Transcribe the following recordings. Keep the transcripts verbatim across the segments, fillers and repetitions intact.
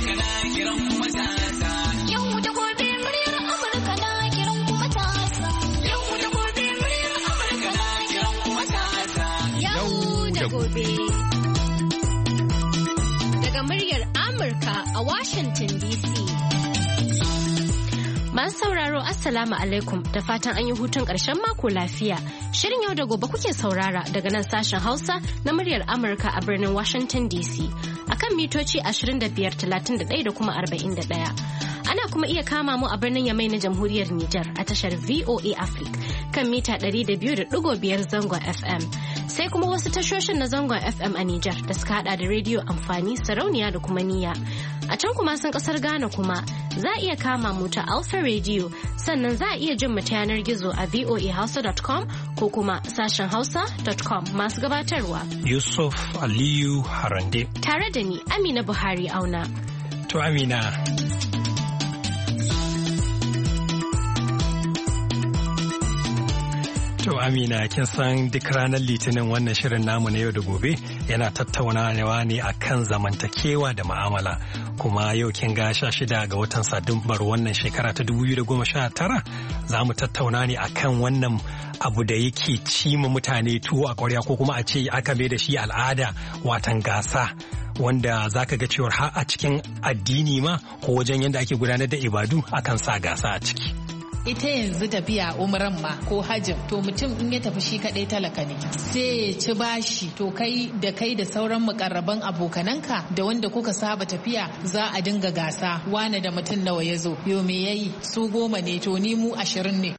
Amurka na kiran kuma tasa. Yau da gobe muryar Amurka na kiran kuma tasa. Yau da gobe muryar Amurka na kiran kuma tasa. Yau da gobe. Daga muryar Amurka a Washington D C. Masu sauraro Assalamu alaikum da fatan an yi hutun ƙarshen mako lafiya. Shirin yau da gobe kuke saurara daga nan sashen Hausa na muryar Amurka a birnin Washington D C. Akan mitoci ashirin da biyar, talatin da ɗaya da kuma arba'in da ɗaya. Ana kuma iya kama mu a birnin Yamai na Jamhuriyar Nijar a tashar V O A Africa kan mita ɗari da biyu da ɗigo biyar zangon F M. Sai kuma wasu tashoshin na zangon F M a Nijar da suka hada da rediyo amfani sarauniya da kuma niyya. A can kuma sun kasar Ghana kuma za a iya kama mu ta Alpha Radio sannan za a iya jin mu ta yanar gizo a voa hausa dot com ko kuma sashen hausa dot com masu gabatarwa. Yusuf Aliyu Harande. Tare da ni Amina Buhari Auna. To Amina. To Amina kin san duk ranar Litinin wannan shirin namu na yau da gobe yana tattaunawa ne akan zamantakewa da ma'amala kuma yau kin ga sha shida ga watan Satumbar wannan shekara ta dubu biyu da goma sha tara za mu tattauna ne akan wannan abu da yake cima mutane tuwo a ƙwarya ko kuma a ce aka mai da shi al'ada watan gasa. Wanda za ka ga cewar har a cikin addini ma ko wajen yadda ake gudanar da ibadu akan sa gasa a ciki. Ita yanzu tafiya umran ma ko hajjin to mutum in ya tafi shi kadai talaka ne sai ya ci bashi to kai da kai da sauran mukarraban abokananka da wanda kuka saba tafiya za a dinga gasa wane da mutum nawa ya zo yo me yayi su goma ne to ni mu ashirin ne.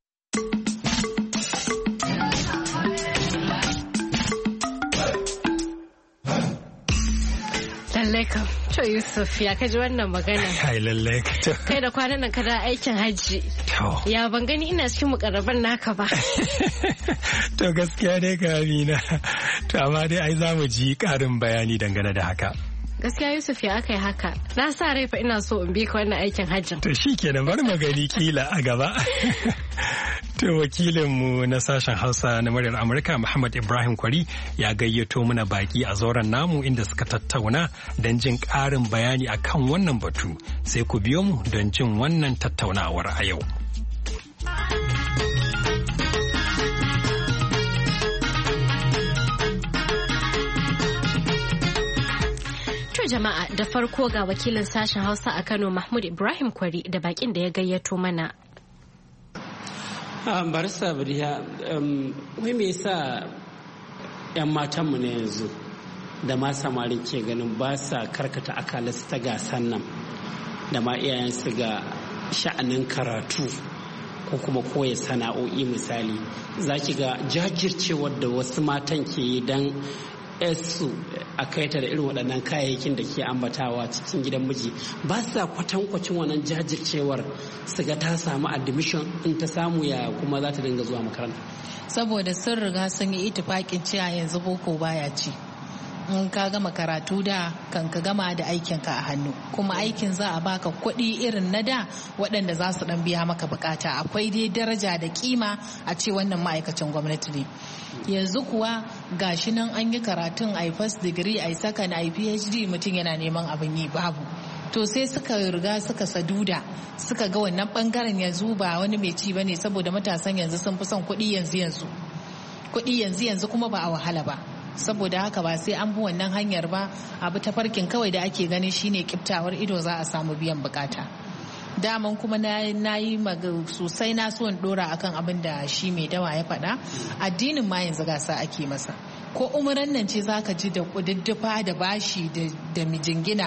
Lallai kam, to Yusuf ya kaji wannan magana. Kai lallai to. Kai da kwanan nan ka da aikin hajji. To. Ya ban gani ina cikin mukarraban naka ba. To gaskiya dai ka Amina. To amma dai ai za mu ji ƙarin bayani dangane da haka. Gaskiya Yusuf ya aka yi haka. Na sa rai fa ina so in bi ka wannan aikin hajjin. To shi kenan bari mu gani kila a gaba. To wakilinmu na sashen Hausa na muryar Amurka Muhammad Ibrahim Kwari ya gayyato mana baki a zauren namu inda suka tattauna don jin ƙarin bayani akan wannan batu. Sai ku biyo mu don jin wannan tattaunawar a yau. Jama'a da farko ga wakilin sashen Hausa a Kano Mahmud Ibrahim Kwari da bakin da ya gayyato mana. Um, barista Badiya, um, wai me yasa 'yan matanmu na yanzu da ma samari ke ganin ba sa karkata akalarsu ta gasan nan da ma iyayensu ga sha'anin karatu ko kuma koya sana'o'i misali za ki ga jajircewar da wasu matan ke yi don su a kaita da irin waɗannan kayayyakin da ke ambatawa cikin gidan miji ba sa kwatankwacin wannan jajircewar su ga ta samu admission in ta samu ya kuma za ta dinga zuwa makaranta saboda sun riga sun yi itifakin cewa yanzu boko baya ci in ka gama karatu da kan ka gama da aikinka a hannu kuma aikin za a baka kuɗi irin na da waɗanda za su ɗan biya maka bukata akwai dai daraja da kima a ce wannan ma'aikacin gwamnati ne yanzu kuwa gashi nan an yi karatun a first degree a second a phd mutum yana neman abin yi babu to sai suka riga suka saduda suka ga wannan bangaren yanzu ba wani mai ci bane saboda matasan yanzu sun fi son kuɗi yanzu yanzu kuɗi yanzu yanzu kuma ba a wahala ba saboda haka ba sai an bi wannan hanyar ba abu ta farkin kawai da ake gani shine kiftawar ido za a samu biyan bukata daman kuma na yi sosai na so in dora akan abin da shi mai dawa ya faɗa addinin ma yanzu gasa ake masa ko umuran nan ce zaka ji da kududdufa da bashi da mijingina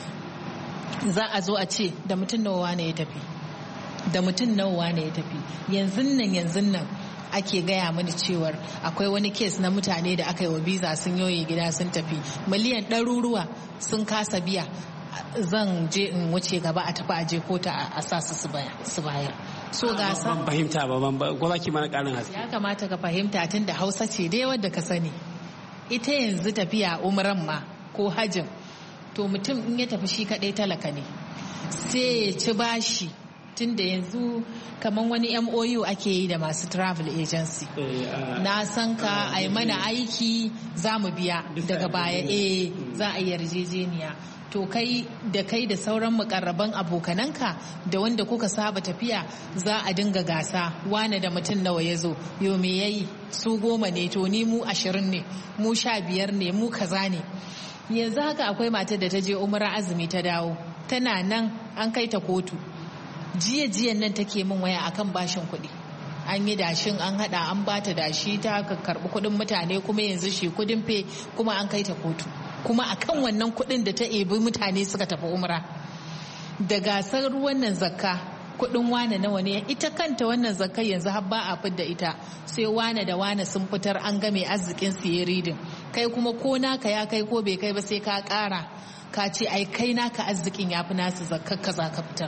za a zo a ce da mutum nawa ne ya tafi da mutum nawa ne ya tafi yanzu nan yanzu nan ake gaya mani cewar akwai wani kes na mutane da aka yi wa biza sun yoye gida sun tafi miliyan ɗaruruwa sun kasa biya zan je in wuce gaba a tafi aje kota a sa su su bayar so gasa ban fahimta ba ban ko zaki mana karin haske ya kamata ka fahimta tun da Hausa ce dai wadda ka sani ita yanzu tafiya umran ma ko hajjin to mutum in ya tafi shi kadai talaka ne sai ya ci bashi tun da yanzu kamar wani M O U ake yi da masu travel agency na san ka a yi mana aiki za mu biya daga baya eh za a yi yarjejeniya to kai da kai da sauran mukarraban abokananka da wanda kuka saba tafiya za a dinga gasa wane da mutum nawa ya zo yo me yayi su goma ne to ni mu ashirin ne mu sha biyar ne mu kaza ne. Yanzu haka akwai matar da ta je umra azumi ta dawo tana nan an kai ta kotu jiya jiyan nan take min waya akan bashin kuɗi. An yi dashin an hada an bata dashi ta karbi kuɗin mutane kuma yanzu shi kuɗin fe kuma an kai ta kotu kuma akan wannan kuɗin da ta ebi mutane suka tafi umra. Da gasar wannan zakka kuɗin wane nawa ne ita kanta wannan zakka yanzu har ba a fidda ita sai wane da wane sun fitar an game arzikin su ya ridin kai kuma ko naka ya kai ko bai kai ba sai ka ƙara ka ce ai kai naka arzikin ya fi nasu zakkar ka za ka fitar.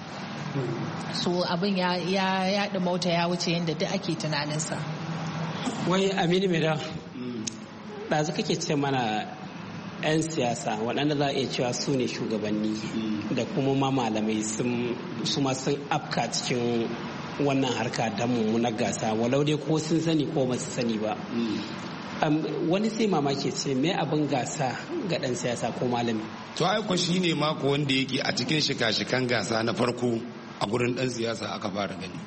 So abin ya ya ya mota ya wuce yadda duk ake tunaninsa. Wai Aminu mai da ɗazu kake ce mana 'yan siyasa waɗanda za a iya cewa su ne shugabanni da kuma ma malamai su ma sun afka cikin wannan harka don mummunar gasa walau dai ko sun sani ko ba su sani ba. Wani sai mamaki ce me abin gasa ga ɗan siyasa ko malami. To aiko shi ne mako wanda yake a cikin shika-shikan gasa na farko a gurin dan siyasa aka fara gani,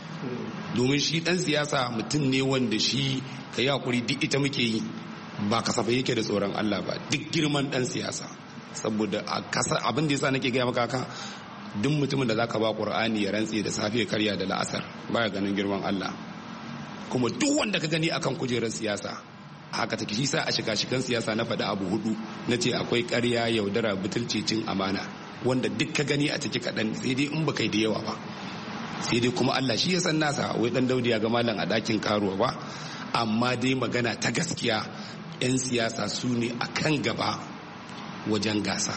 domin shi dan siyasa mutum ne wanda shi ka yi hakuri duk ita muke yi ba kasafai yake da tsoron Allah ba duk girman dan siyasa. Saboda abin da yasa nake gaya maka haka duk mutumin da zaka ba Qur'ani ya rantse da safe karya da la'asar baya ganin girman Allah, kuma duk wanda ka gani akan kujerar siyasa haka take. Shi sa a shika-shikan siyasa na faɗi abu hudu na ce akwai ƙarya, yaudara, butulci, cin amana, wanda duk ka gani a ciki kaɗan sai dai in ba kai da yawa ba, sai dai kuma Allah shi ya san nasa. Wai dan Daudi ya ga malam a ɗakin karuwa ba, amma dai magana ta gaskiya 'yan siyasa su ne a kan gaba wajen gasa.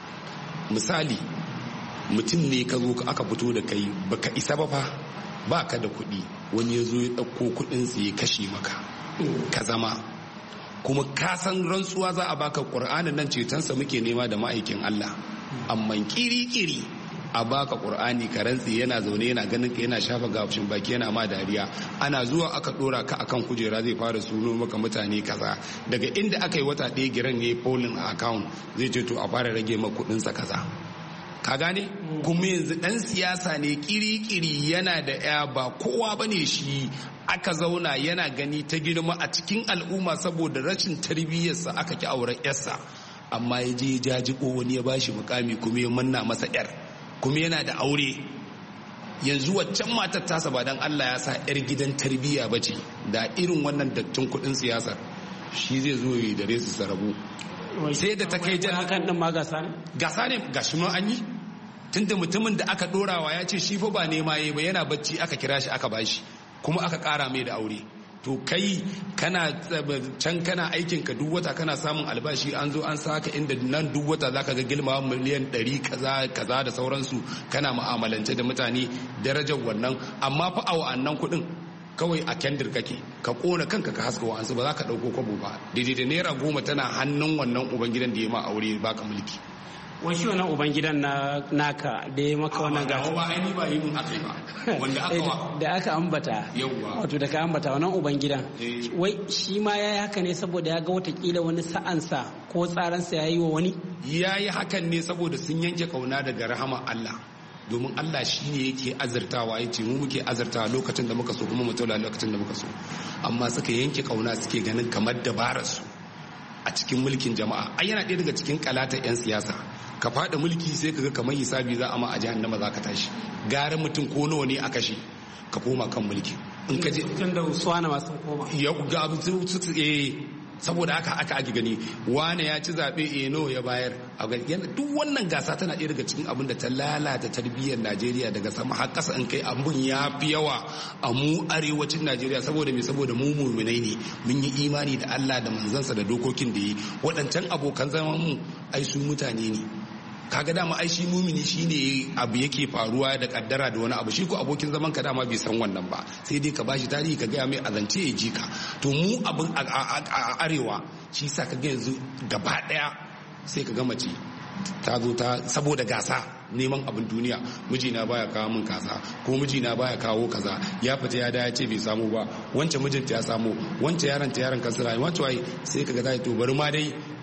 Misali mutum ne ka zo aka fito da kai baka isa ba fa, ba ka da kuɗi, wani ya zo ya ɗauko kuɗinsa ya kashe maka ka zama, kuma ka san rantsuwa za a baka Qur'anin nan cetonsa muke nema da ma'aikin Allah, amma kiri-kiri a baka Qur'ani ka rantsi yana zaune yana ganin ka yana shafa gafshin baki yana ma dariya, ana zuwa aka dora ka akan kujera zai fara suno maka mutane kaza, daga inda aka yi wata ɗaya giran ne polling a account zai ce to a fara rage maka kuɗin sa kaza. Ka gane? Kuma yanzu dan siyasa ne kiri-kiri yana da ya ba kowa bane shi, aka zauna yana gani ta girma a cikin al'umma saboda rashin tarbiyyarsa aka ki auren yarsa, amma ya je jajibo wani ya bashi mukami kuma ya manna masa yar, kuma yana da aure. Yanzu waccan matar tasa ba dan Allah ya sa yar gidan tarbiyya bace da irin wannan dattin kudin siyasar shi zai zo yi dare su sarabu. Sai da ta kai jan hakan din ma gasa ne gasa ne gashi mun an yi, tunda mutumin da aka dorawa ya ce shi fa ba nema yayi ba, yana bacci aka kira shi aka bashi kuma aka kara mai da aure. To kai kana can kana aikin ka duk wata kana samun albashi, an zo an saka inda nan duk wata zaka ga gilma miliyan ɗari kaza kaza da sauransu, kana mu'amalance da mutane darajar wannan, amma fa a wa'annan kuɗin kawai a kendir kake ka kona kanka ka haska wa'ansu ba za ka ɗauko kwabo ba, daidai da naira goma tana hannun wannan ubangidan da ya ma aure baka mulki. wani shi wannan ubangidan na naka da ya maka wannan gasa ba ai ni ba yi mun akai ba wanda aka wa da aka ambata wato da ka ambata wannan ubangidan wai shi ma yayi haka ne saboda ya ga watakila wani sa'ansa ko tsaransa yayi wa wani, yayi hakan ne saboda sun yanke kauna daga rahama Allah, domin Allah shi ne yake azurtawa, ya ce mu muke azurtawa lokacin da muka so kuma mu taula lokacin da muka so, amma suka yanke kauna suke ganin kamar dabararsu a cikin mulkin jama'a. Ai yana ɗaya daga cikin kalatar 'yan siyasa, ka faɗa mulki sai ka ga kamar hisabi za a ma a jahannama za ka tashi, gara mutum ko nawa ne a kashe ka koma kan mulki. In ka je tun da suwana masu koma ya ga saboda haka aka ake gani wane ya ci zaɓe eno ya bayar a gani. Duk wannan gasa tana ɗaya daga cikin abin da ta lalata tarbiyyar Najeriya daga sama har ƙasa. In kai abun ya fi yawa a mu arewacin Najeriya, saboda me saboda mu muminai ne, mun yi imani da Allah da manzansa da dokokin da yi. Waɗancan abokan zaman mu ai su mutane ne, kaga dama ai shi mumini shine abu yake faruwa da kaddara da wani abu, shi ko abokin zaman ka dama bai san wannan ba, sai dai ka bashi tarihi ka gaya mai azance ya ji ka. To mu abin a arewa shi sa ka ga yanzu gaba daya sai ka ga mace ta zo ta saboda gasa neman abin duniya, mijina baya kawo min kaza ko mijina baya kawo kaza, ya fita ya da ya ce bai samu ba, wancan mijinta ya samu, wancan yaron ta yaron kansila, wancan wai sai kaga ta to bari ma dai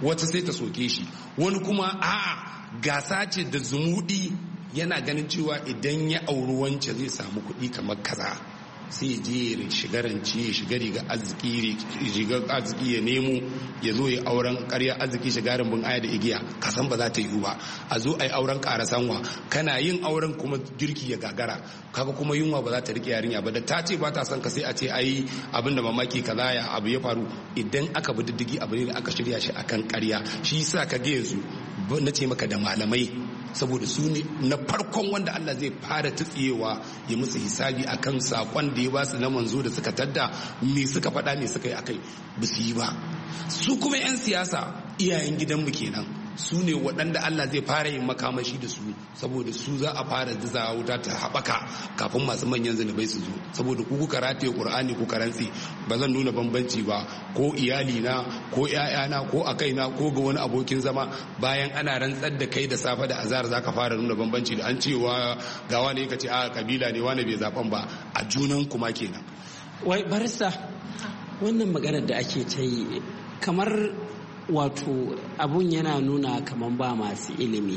wata sai ta soke shi, wani kuma a'a gasa ce da zumudi yana ganin cewa idan ya auri wance zai samu kuɗi kamar kaza, sai ya je ya shiga rance ya shiga riga arziki riga arziki ya nemo ya zo ya auren ƙarya arziki shiga rumbun aya da igiya, kasan ba za ta yiwu ba. A zo a yi auren ƙara sanwa, kana yin auren kuma girki ya gagara, kaga kuma yunwa ba za ta rike yarinya ba. Da ta ce ba ta son ka sai a ce ai abin da mamaki kaza ya abu ya faru. Idan aka bi diddigi abu ne da aka shirya shi akan ƙarya. Shi yasa ka ga yanzu na ce maka da malamai, saboda su ne na farkon wanda Allah zai fara tutsiyewa ya musu hisabi akan sakon da ya ba su na manzo da suka tadda me suka faɗa me suka yi akai, ba su yi ba. Su kuma 'yan siyasa iyayen gidanmu kenan, su ne waɗanda Allah zai fara yin makamashi da su, saboda su za a fara diza wuta ta haɓaka kafin masu manyan zunubai su zo. Saboda ku kuka rataye Qur'ani ku karantsi, ba zan nuna bambanci ba ko iyali na ko ƴaƴana ko a kaina ko ga wani abokin zama, bayan ana rantsar da kai da safe da azhar zaka fara nuna bambanci da an cewa ga wani ka ce a kabila ne wani bai zaben ba, a junan kuma kenan. Wai barista, wannan maganar da ake ta yi kamar wato abun yana nuna kamar ba masu ilimi,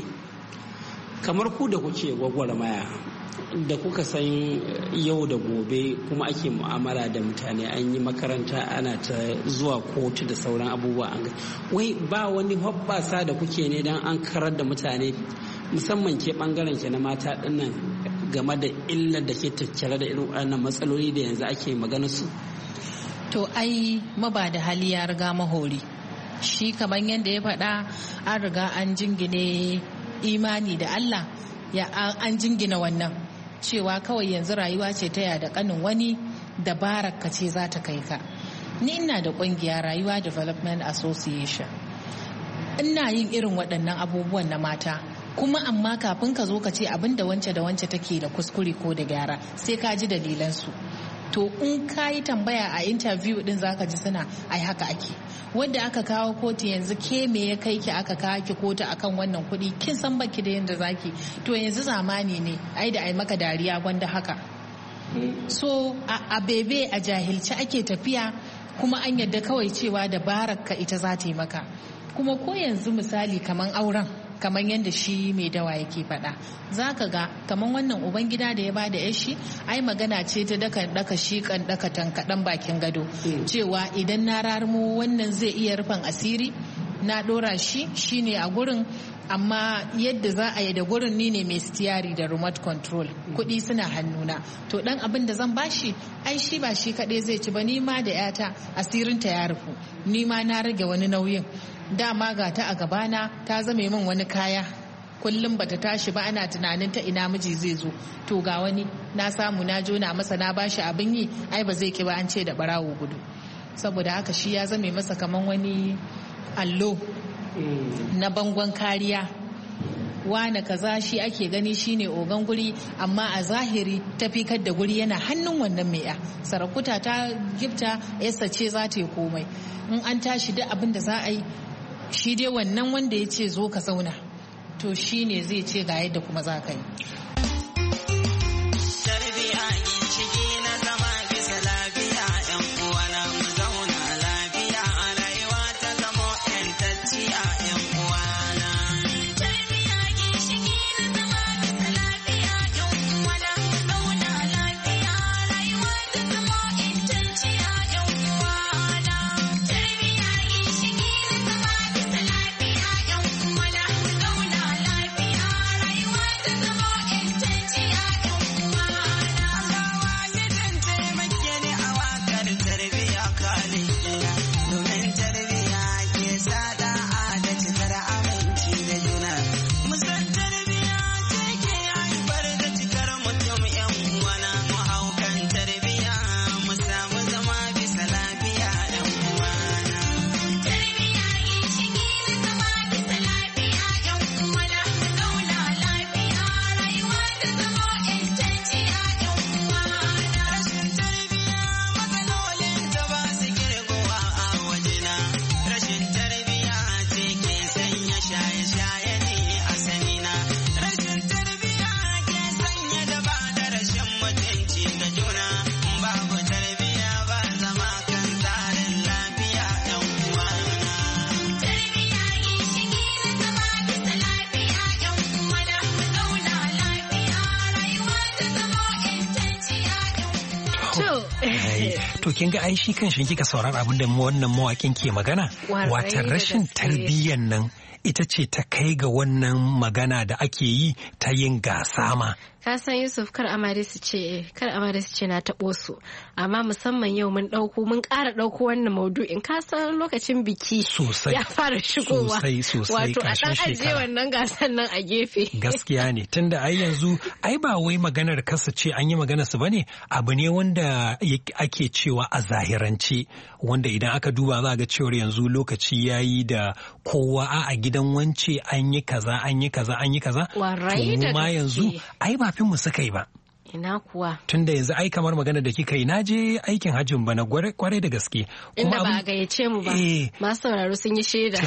kamar ku da kuke gwagwarmaya da kuka san yau da gobe kuma ake mu'amala da mutane, an yi makaranta ana ta zuwa kotu da sauran abubuwa, an wai ba wani hoɓɓasa da kuke ne don an karar da mutane musamman ke bangaren ke na mata dinnan game da illar da ke tattare da irin waɗannan matsaloli da yanzu ake magana su? To ai maba da hali ya riga mahori, shi kamar yadda ya faɗa an riga an jingine imani da Allah, ya an jingina wannan cewa kawai yanzu rayuwa ce ta yada kanin wani, dabarar ka ce za ta kai ka. Ni ina da kungiya Rayuwa Development Association, ina yin irin waɗannan abubuwan na mata, kuma amma kafin ka zo ka ce abin da wance da wance take da kuskure ko da gyara sai ka ji dalilansu. To in ka yi tambaya a interview din zaka ji suna ai haka ake, wanda aka kawo kotu yanzu ke me ya kai ki aka kawo ki kotu akan wannan kuɗi, kin san baki da yanda zaki, to yanzu zamani ne ai da ai maka dariya gwanda haka. So a bebe a jahilci ake tafiya, kuma an yadda kawai cewa dabarar ka ita za ta yi maka. Kuma ko yanzu misali kaman auren, kamar yadda shi mai dawa yake faɗa, za ka ga kamar wannan ubangida da ya ba da yashi, ai magana ce ta daka daka shi kan daka tankaɗan bakin gado, cewa idan na rarmo wannan zai iya rufin asiri na ɗora shi shine a gurin, amma yadda za a yi da gurin ni ne mai stiyari da remote control, kuɗi suna hannuna, to ɗan abin da zan bashi ai shi ba shi kaɗai zai ci ba, ni ma da yata asirinta ya rufu, ni ma na rage wani nauyin, dama ga ta a gabana ta zame min wani kaya, kullum bata tashi ba ana tunanin ta ina miji zai zo, to ga wani na samu na jona masa na bashi abin yi, ai ba zai ki ba, an ce da barawo gudu. Saboda haka shi ya zame masa kaman wani allo na bangon kariya, wane kaza shi ake gani shine ogan guri, amma a zahiri tafikar da guri yana hannun wannan mai ya sarakuta ta gifta yasa ce za ta yi komai, in an tashi duk abin da za a yi shi dai wannan wanda ya ce zo ka zauna, to shi ne zai ce ga yadda kuma za ka yi. ai to kin ga ai shi kan shi kika saurara abin da wannan mawakin ke magana wata rashin tarbiyyar nan ita ce ta kai ga wannan magana da ake yi ta yin gasa ma. Ka san Yusuf kar amare su ce kar amare su ce na taɓo su amma musamman yau mun ɗauko mun ƙara ɗauko wannan maudu'in ka san lokacin biki sosai ya fara shigowa sosai sosai wato a ɗan ajiye wannan gasan nan a gefe. Gaskiya ne tunda ai yanzu ai ba wai maganar kasa ce an yi maganar su bane abu ne wanda ake cewa a zahirance wanda idan aka duba za ga cewar yanzu lokaci yayi da kowa a gidan wance an yi kaza an yi kaza an yi kaza to ma yanzu ai ba fin mu suka yi ba. Ina kuwa. Tunda yanzu ai kamar magana da kika yi na je aikin hajjin bana kwarai da gaske. Inda ba a gayyace mu ba. Masu sauraro sun yi shaida.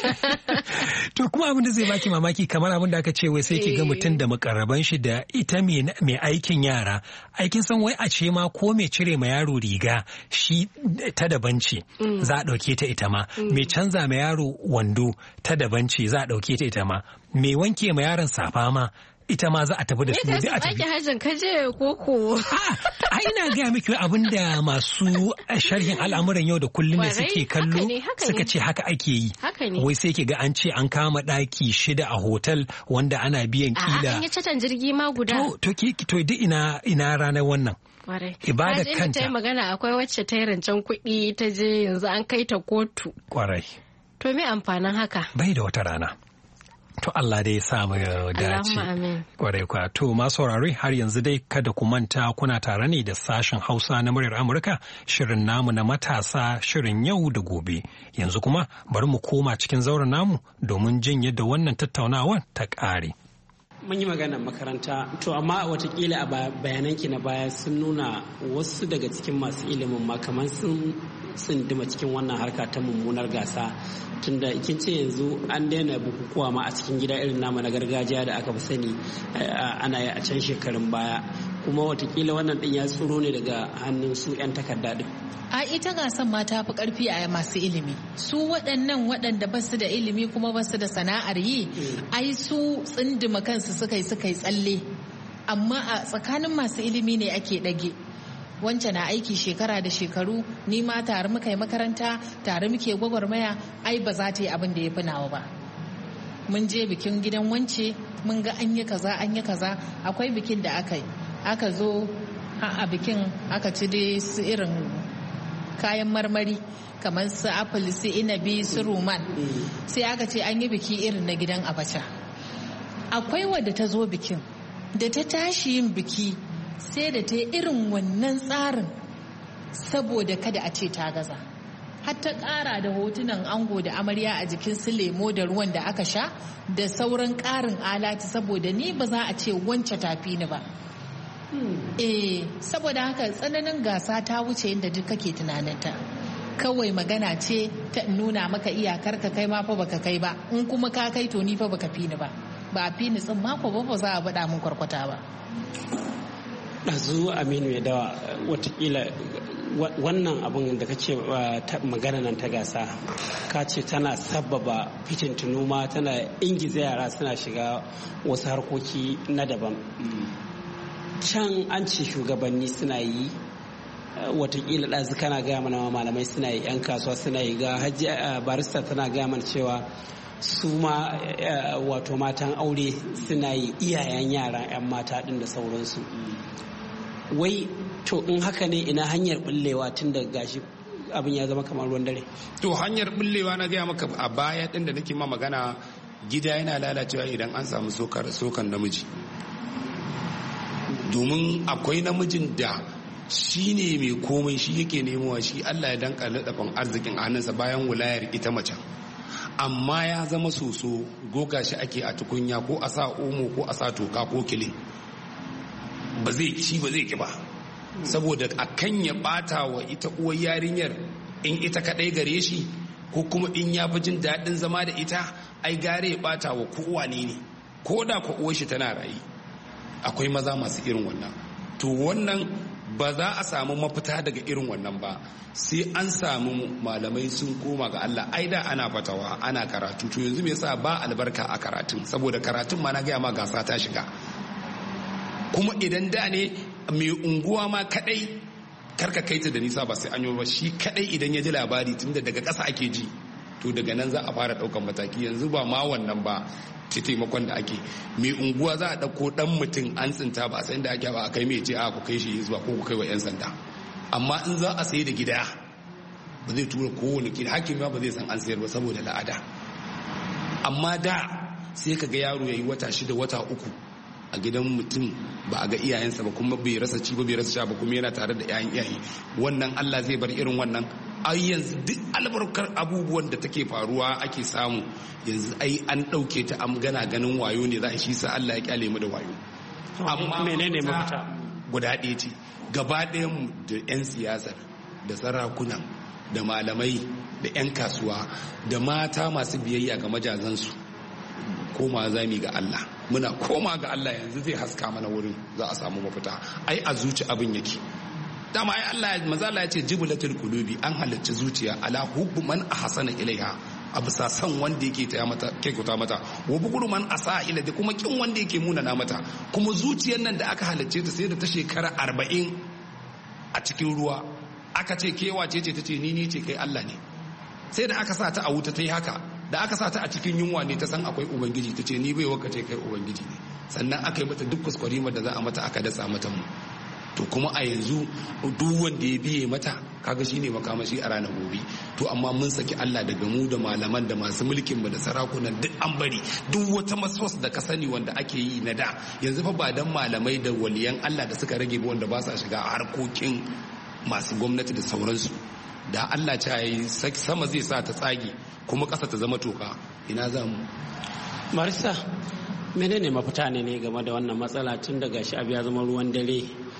To kuma abin da zai baki mamaki kamar abin da aka ce wai sai ki ga mutum da makarraban shi da ita mai aikin yara. Aikin san wai a ce ma ko mai cire ma yaro riga shi ta daban ce za a ɗauke ta ita ma. Mai canza ma yaro wando ta daban ce za a ɗauke ta ita ma. Mai wanke ma yaron safa ma ita ma za a tafi da su ne a tafi. Hajjin kaje koko. Ai ina gaya miki abin da masu sharhin al'amuran yau da kullum ne suke kallo suka ce haka ake yi. Wai sai ki ga an ce an kama ɗaki shida a hotel wanda ana biyan kila. A an yi catan jirgi ma guda. To to to duk ina ina ranar wannan. Ibada kanta. Ta yi magana akwai wacce ta yi rancen kuɗi ta je yanzu an kai ta kotu. Kwarai. To me amfanin haka? Bai da wata rana. To Allah dai ya samu dace. Kwarai kwa. To masu saurare har yanzu dai kada ku manta kuna tare ne da sashen Hausa na muryar Amurka shirin namu na matasa shirin yau da gobe. Yanzu kuma bari mu koma cikin zauren namu domin jin yadda wannan tattaunawar ta ƙare. Mun yi maganar makaranta to amma watakila a bayananki na baya sun nuna wasu daga cikin masu ilimin ma kamar sun tsindima cikin wannan harka ta mummunar gasa tunda kin ce yanzu an daina bukukuwa ma a cikin gida irin namu na gargajiya da aka fi sani ana yi a can shekarun baya kuma watakila wannan din ya tsoro ne daga hannun su 'yan takarda din. A ita gasan ma ta fi karfi a masu ilimi su waɗannan waɗanda ba su da ilimi kuma ba su da sana'ar yi ai su tsindima kansu suka yi suka yi tsalle amma a tsakanin masu ilimi ne ake ɗage. Wance na aiki shekara da shekaru ni ma tare muka yi makaranta tare muke gwagwarmaya ai ba za ta yi abin da ya fi nawa ba. Mun je bikin gidan wance mun ga an yi kaza an yi kaza akwai bikin da aka yi aka zo a bikin aka ci dai su irin kayan marmari kamar su apple su inabi su ruman sai aka ce an yi biki irin na gidan abacha. Akwai wadda ta zo bikin da ta tashi yin biki sai da ta yi irin wannan tsarin saboda kada a ce ta gaza har ta ƙara da hotunan ango da amarya a jikin su lemo da ruwan da aka sha da sauran ƙarin alati saboda ni ba za a ce wance tafi ni ba. eh saboda haka tsananin gasa ta wuce inda duk kake tunaninta kawai magana ce ta nuna maka iyakar ka kai ma fa baka kai ba in kuma ka kai to ni fa baka fi ni ba ba a fi ni tsin mako ba ba za a bada mun kwarkwata ba. ɗazu Aminu ya dawa watakila wannan abin da kake magana nan ta gasa ka ce tana sababa fitintunu ma tana ingiza yara suna shiga wasu harkoki na daban. Can an ce shugabanni suna yi watakila ɗazu kana gaya mana malamai suna yi 'yan kasuwa suna yi ga hajji barista tana gaya mana cewa su ma wato matan aure suna yi iyayen yara 'yan mata ɗin da sauransu. Wai to in haka ne ina hanyar bullewa tun da gashi abin ya zama kamar ruwan dare. To hanyar bullewa na gaya maka a baya ɗin da nake ma magana gida yana lalacewa idan an samu sokan namiji domin akwai namijin da shi ne mai komai shi yake nemowa shi Allah ya danka ladafin arzikin hannunsa bayan wulayar ita mace amma ya zama soso goga shi ake a tukunya ko a sa omo ko a sa toka ko kile ba zai shi ba zai ki ba saboda akan ya bata wa ita uwar yarinyar in ita kadai gare shi ko kuma in ya fi jin daɗin zama da ita ai gare ya bata wa kowane ne ko da ko uwar shi tana rayi akwai maza masu irin wannan to wannan ba za a samu mafita daga irin wannan ba sai an samu malamai sun koma ga Allah ai da ana fatawa ana karatu to yanzu me yasa ba albarka a karatun saboda karatun ma na gaya ma gasa ta shiga kuma idan da ne mai unguwa ma kadai karka kai ta da nisa ba sai an yi ba, shi kadai idan ya ji labari tunda daga ƙasa ake ji to daga nan za a fara ɗaukan mataki. Yanzu ba ma wannan ba, ta taimakon da ake mai unguwa za a ɗauko ɗan mutum an tsinta ba a san da ake ba a kai mai ce a ku kai shi zuwa ko ku kai wa 'yan sanda. Amma in za a sayi da gida ba zai tura kowane gida, hakimi ba zai san an sayar ba saboda la'ada. Amma da sai ka ga yaro ya yi wata shida wata uku a gidan mutum ba a ga iyayensa ba, kuma bai rasa ci ba bai rasa sha ba, kuma yana tare da 'ya'yan iyaye. Wannan Allah zai bar irin wannan? Ai yanzu duk albarkar abubuwan da take faruwa ake samu yanzu ai an ɗauke ta, an gana ganin wayo ne za a shi sa Allah ya kyale mu da wayo. Amma menene mafita? Guda ɗaya ce, gaba ɗayan mu da 'yan siyasar da sarakunan da malamai da 'yan kasuwa da mata masu biyayya ga majazansu koma zami ga Allah. Muna koma ga Allah yanzu zai haska mana wurin za a samu mafita. Ai a zuci abin yake. Dama ai Allah maza Allah ya ce jiblatul qulubi, an halarci zuciya ala hubbu man ahsana ilaiha, a bisa san wanda yake taya mata kyautata mata, wa bukuru man asa ila, da kuma kin wanda yake munana mata. Kuma zuciyar nan da aka halarce ta sai da ta shekara arba'in a cikin ruwa, aka ce kewa ce ce ta ce ni ni ce kai Allah ne. Sai da aka sa ta a wuta ta yi haka, da aka sa ta a cikin yunwa ne ta san akwai ubangiji, ta ce ni bai waka ce kai ubangiji ne. Sannan aka yi mata duk kuskurima da za a mata, aka datsa mata mu. To kuma a yanzu duk wanda ya biye mata kaga shine makamashi a ranar gobe. To amma mun saki Allah daga mu da malaman da masu mulkin mu da sarakunan duk an bari duk wata maswas da ka sani wanda ake yi na da yanzu fa ba dan malamai da waliyan Allah da suka rage ba wanda ba sa shiga harkokin masu gwamnati da sauransu, da Allah ta yi sama zai sa ta tsage kuma ƙasa ta zama toka, ina za mu? Marisa, menene mafita ne ne game da wannan matsala tun daga shi abu ya zama ruwan dare?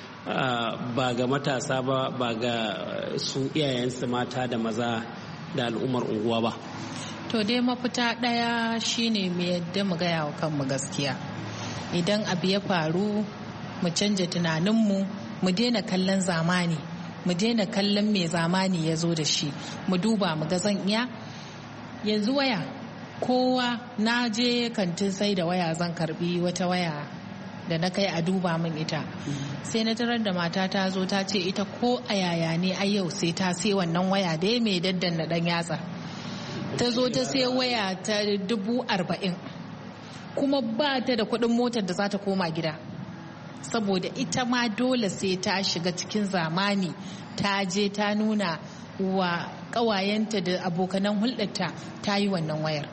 Uh, ba ga matasa ba, ba ga su iyayensu mata da maza da al'ummar unguwa ba. To dai mafita ɗaya shine mu yadda mu gaya wa kanmu gaskiya. Idan abu ya faru mu canja tunaninmu, mu daina kallon zamani, mu daina kallon me zamani ya zo da shi, mu duba mu ga zan iya. Yanzu waya, kowa na je kantin sai da waya zan karbi wata waya da na kai a duba min ita, sai na tarar da mata ta zo ta ce ita ko a yaya ne a yau sai ta sai wannan waya da ya mai daddan na dan yatsa, ta zo ta sai waya ta dubu arba'in kuma ba ta da kuɗin motar da za ta koma gida, saboda ita ma dole sai ta shiga cikin zamani, ta je ta nuna wa ƙawayenta da abokanan hulɗarta ta yi wannan wayar.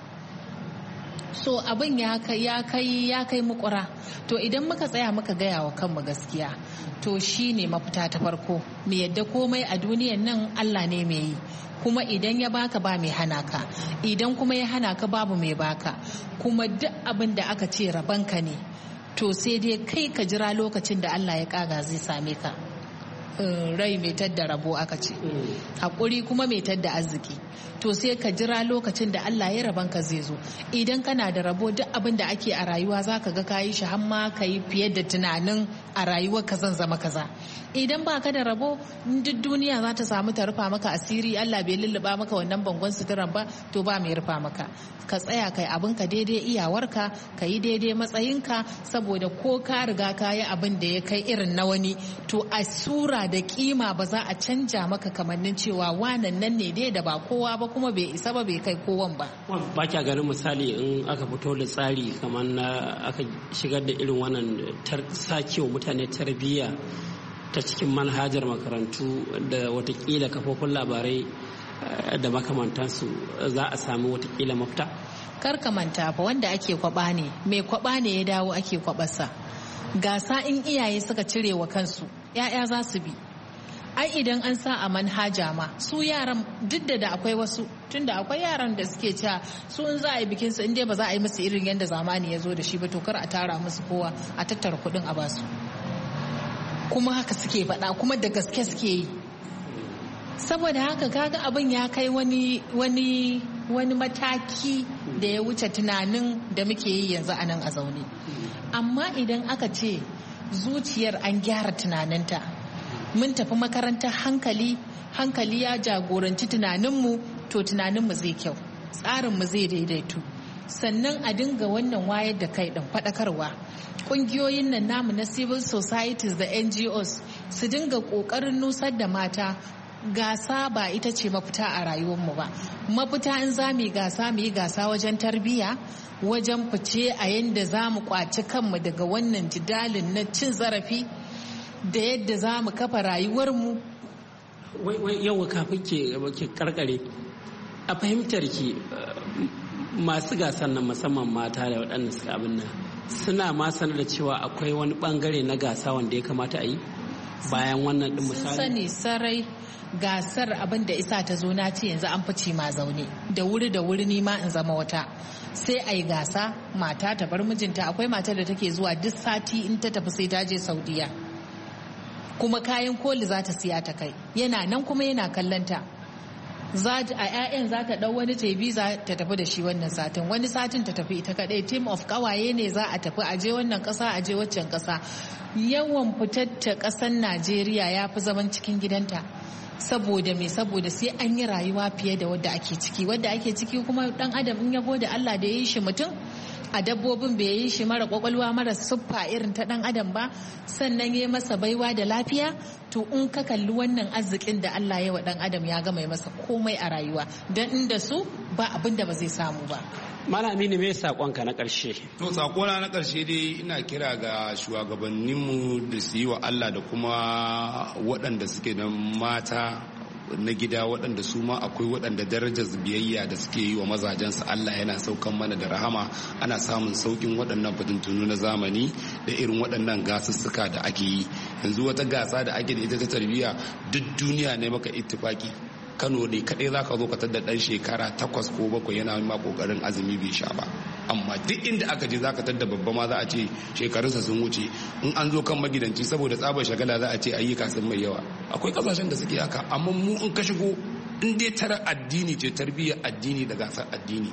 So abin ya kai ya kai ya kai mukura. To idan muka tsaya muka gaya wa kanmu gaskiya, to shine mafita ta farko. Mu yadda komai a duniyan nan Allah ne mai yi, kuma idan ya baka ba mai hana ka, idan kuma ya hana ka babu mai baka, kuma duk abin da aka ce rabanka ne, to sai dai kai ka jira lokacin da Allah ya kaga zai same ka. Rai mai tadda rabo aka ce, haƙuri kuma mai tadda arziki. To sai ka jira lokacin da Allah ya raban ka zai zo. Idan kana da rabo duk abin da ake a rayuwa za ka ga kayi shi har ma ka yi fiye da tunanin a rayuwar ka zan zama kaza. Idan ba ka da rabo duk duniya za ta samu ta rufa maka asiri, Allah bai lulluɓa maka wannan bangon suturan ba, to ba mai rufa maka. Ka tsaya kai abin ka daidai iyawarka, ka yi daidai matsayinka, saboda ko ka riga ka yi abin da ya kai irin na wani, to a sura da kima ba za a canja maka kamannin cewa wanan nan ne dai da ba kowa ba, kuma bai isa ba bai kai kowan ba. Ba kya ganin misali in aka fito da tsari kamar na aka shigar da irin wannan sakewa mutane tarbiyya ta cikin manhajar makarantu da watakila kafofin labarai da makamantansu, za a sami watakila mafita? Kar ka manta fa wanda ake kwaba ne, mai kwaba ne ya dawo ake kwabarsa. Gasa in iyaye suka cire wa kansu, 'ya'ya za su bi. Ai idan an sa a manhaja ma su yaran, duk da akwai wasu, tunda akwai yaran da suke cewa su in za a yi bikin su in dai ba za a yi musu irin yadda zamani ya zo da shi ba, to kar a tara musu kowa, a tattara kuɗin a basu. Kuma haka suke faɗa, kuma da gaske suke yi. Saboda haka kaga abin ya kai wani wani wani mataki da ya wuce tunanin da muke yi yanzu a nan a zaune. Amma idan aka ce zuciyar an gyara tunaninta, mun tafi makarantar hankali, hankali ya jagoranci tunaninmu, to tunaninmu zai kyau, tsarinmu zai daidaitu. Sannan a dinga wannan wayar da kai ɗin faɗakarwa. Ƙungiyoyin nan namu na civil societies da N G Os su dinga ƙoƙarin nusar da mata gasa ba ita ce mafita a rayuwarmu ba. Mafita in za mu yi gasa mu yi gasa wajen tarbiyya, wajen fice a yadda za mu kwaci kanmu daga wannan jidalin na cin zarafi da yadda za mu kafa rayuwarmu. Yau kafin ke karkare a fahimtar ki masu gasan nan musamman mata da waɗanda suka abin nan suna ma sanar da cewa akwai wani bangare na gasa wanda ya kamata a yi bayan wannan din misali. Sun sani sarai gasar abin da isa ta zo na ce yanzu an fice ma zaune da wuri da wuri ni ma in zama wata sai a yi gasa mata ta bar mijinta. Akwai matar da take zuwa duk sati in ta tafi sai ta je Saudiya kuma kayan koli za ta siya ta kai, yana nan kuma yana kallanta. A 'ya'yan za ta ɗau wani tebi za ta tafi da shi wannan satin, wani satin ta tafi ita kaɗai. Team of kawaye ne za a tafi aje wannan ƙasa aje waccan ƙasa. Yawan fitar ta ƙasar Najeriya ya fi zaman cikin gidanta. Saboda me? Saboda sai an yi rayuwa fiye da wadda ake ciki. Wadda ake ciki kuma ɗan adam in ya gode Allah da ya yi shi mutum, a dabbobin bai yi shi mara kwakwalwa mara siffa irin ta dan adam ba, sannan ya masa baiwa da lafiya. To in ka kalli wannan arzikin da Allah ya wa dan adam ya gama masa komai a rayuwa, don inda su ba abin da ba zai samu ba. Malami ne mai sakonka na karshe? To sakona na karshe dai ina kira ga shugabanninmu da su yi wa Allah da kuma waɗanda suke da mata na gida waɗanda su ma akwai waɗanda darajar biyayya da suke yi wa mazajensu Allah yana saukan mana da rahama, ana samun saukin waɗannan fitintunu na zamani da irin waɗannan gasussuka da ake yi yanzu. Wata gasa da ake da ita ta tarbiyya duk duniya ne maka ittifaki. Kano ne kaɗai za ka zo ka tadda ɗan shekara takwas ko bakwai yana ma ƙoƙarin azumi bai sha ba, amma duk inda aka je za ka tadda babba ma za a ce shekarunsa sun wuce. In an zo kan magidanci saboda tsabar shagala za a ce ayyuka sun mai yawa. Akwai ƙasashen da suke haka, amma mu in ka shigo in dai tara addini ce, tarbiyyar addini da gasar addini,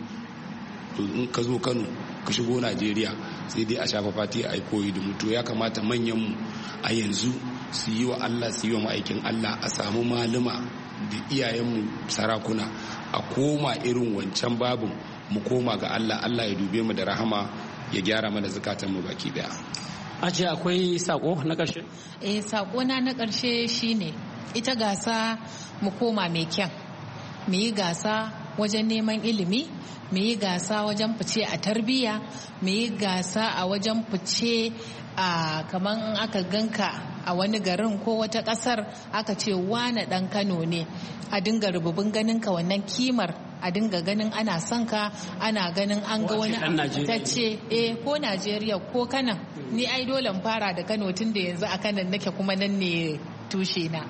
to in ka zo Kano ka shigo Najeriya sai dai a shafa fati a koyi da mutu. Ya kamata manyanmu a yanzu su yi wa Allah, su yi wa ma'aikin Allah, a samu malama da iyayenmu sarakuna, a koma irin wancan babin, mu koma ga Allah. Allah ya dube mu da rahama, ya gyara mana zukatanmu baki daya. Aje akwai sako na karshe? Eh, sako na na karshe shine ita gasa mu koma mai kyan, mu yi gasa wajen neman ilimi, mu yi gasa wajen fice a tarbiyya, mu yi gasa a wajen fice a kaman aka ganka a wani garin ko wata kasar aka ce wane dan Kano ne, a dinga rububin ganin ka wannan kimar, a dinga ganin ana son ka, ana ganin an ga wani ta ce eh ko Najeriya ko Kanan. Ni ai dole in fara da Kano tun da yanzu a Kanan nake kuma nan ne tushe na.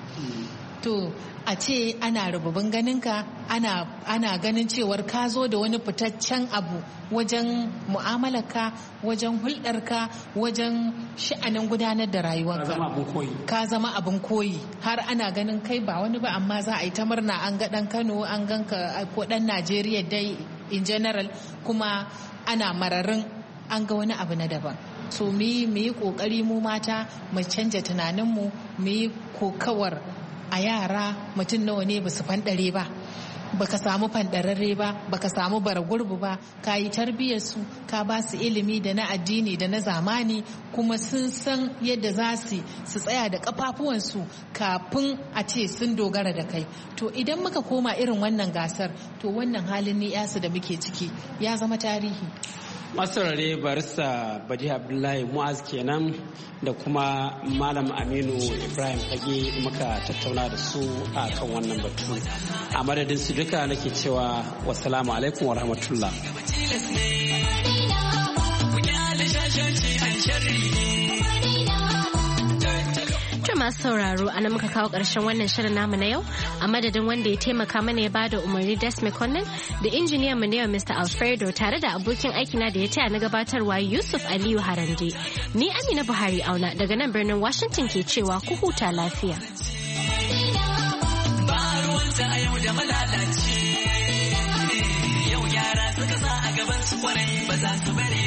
To a ce ana rububin ganinka, ana, ana ganin cewar ka zo da wani fitaccen abu wajen mu'amalarka, wajen hulɗarka, wajen sha'anin gudanar da rayuwarka. Ka zama abin koyi, har ana ganin kai ba wani ba, amma za a yi ta murna an ga ɗan Kano, an ganka ko ɗan Najeriya dai in general, kuma ana mararin an ga wani abu na daban. So mu yi ƙoƙari mu mata mu canja tunaninmu, mu yi kokawar a yara mutum nawa ne ba su fanɗare ba, baka samu fanɗararre ba, baka samu bara gurbu ba, ka yi tarbiyyar su, ka ba su ilimi da na addini da na zamani, kuma sun san yadda za su su tsaya da kafafuwansu kafin a ce sun dogara da kai. To idan muka koma irin wannan gasar, to wannan halin ni yasu da muke ciki ya zama tarihi. Masarare barista Badi Abdullahi Mu'az kenan da kuma Malam Aminu Ibrahim Fage muka tattauna da su a kan wannan batu. A madadin su duka nake cewa wassalamu alaikum wa rahmatullah. Masu sauraro a nan muka kawo ƙarshen wannan shirin namu na yau, a madadin wanda ya taimaka mana ya bada umarni Des McConnell da injiniyan mu na yau Mister Alfredo, tare da abokin aikina da ya taya na gabatarwa Yusuf Aliyu Harande. Ni Amina Buhari Auna daga nan birnin Washington ke cewa ku huta lafiya. Yau yara suka sa a gaban su kwarai ba za su bari